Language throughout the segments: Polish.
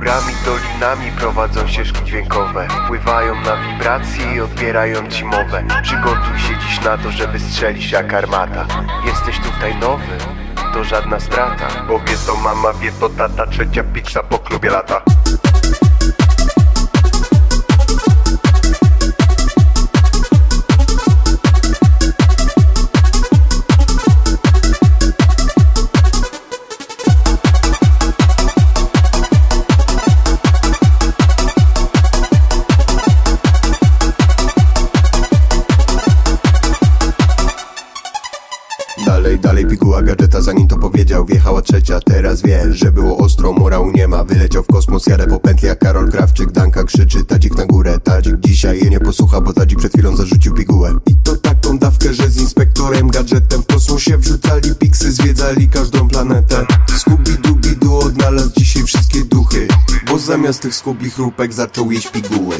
Górami, dolinami prowadzą ścieżki dźwiękowe. Wpływają na wibracje i odbierają ci mowę. Przygotuj się dziś na to, że wystrzelisz jak armata. Jesteś tutaj nowy, to żadna strata. Bo wie to mama, wie to tata. Trzecia piksa po klubie lata. Dalej piguła gadżeta, zanim to powiedział. Wjechała trzecia, teraz wie, że było ostro, morału nie ma. Wyleciał w kosmos, jadę po pętli jak Karol Krawczyk. Danka krzyczy, Tadzik na górę. Tadzik dzisiaj je nie posłucha, bo Tadzik przed chwilą zarzucił pigułę. I to taką dawkę, że z inspektorem gadżetem w kosmosie wrzucali piksy, zwiedzali każdą planetę. Scooby-Dooby-Doo odnalazł dzisiaj wszystkie duchy, bo zamiast tych skubich chrupek zaczął jeść piguły.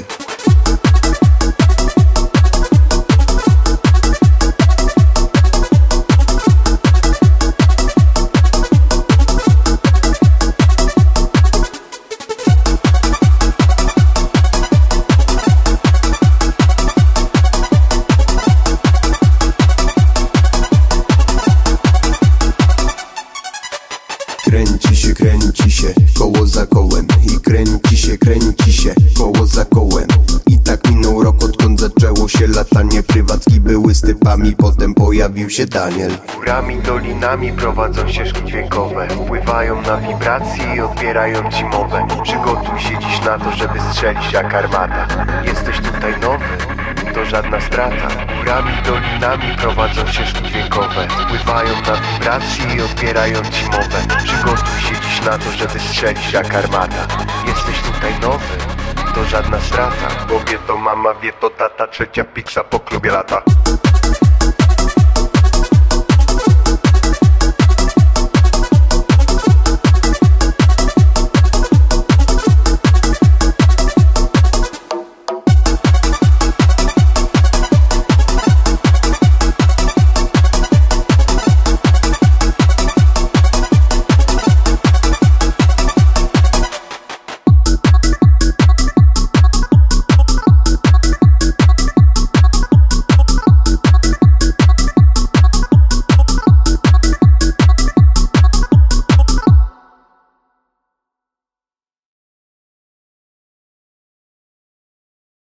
Kręci się, koło za kołem. I kręci się, koło za kołem. I tak minął rok, odkąd zaczęło się latanie. Prywatki były z typami, potem pojawił się Daniel. Górami, dolinami prowadzą ścieżki dźwiękowe. Wpływają na wibracje i odbierają ci mowę. Przygotuj się dziś na to, że wystrzelisz jak armata. Jesteś tutaj nowy, to żadna strata. Górami, dolinami prowadzą ścieżki dźwiękowe. Wpływają na wibracje i odbierają ci mowę. Przygotuj się dziś na to, że wystrzelisz jak armata. Jesteś tutaj nowy, to żadna strata. Bo wie to mama, wie to tata. Trzecia piksa po klubie lata.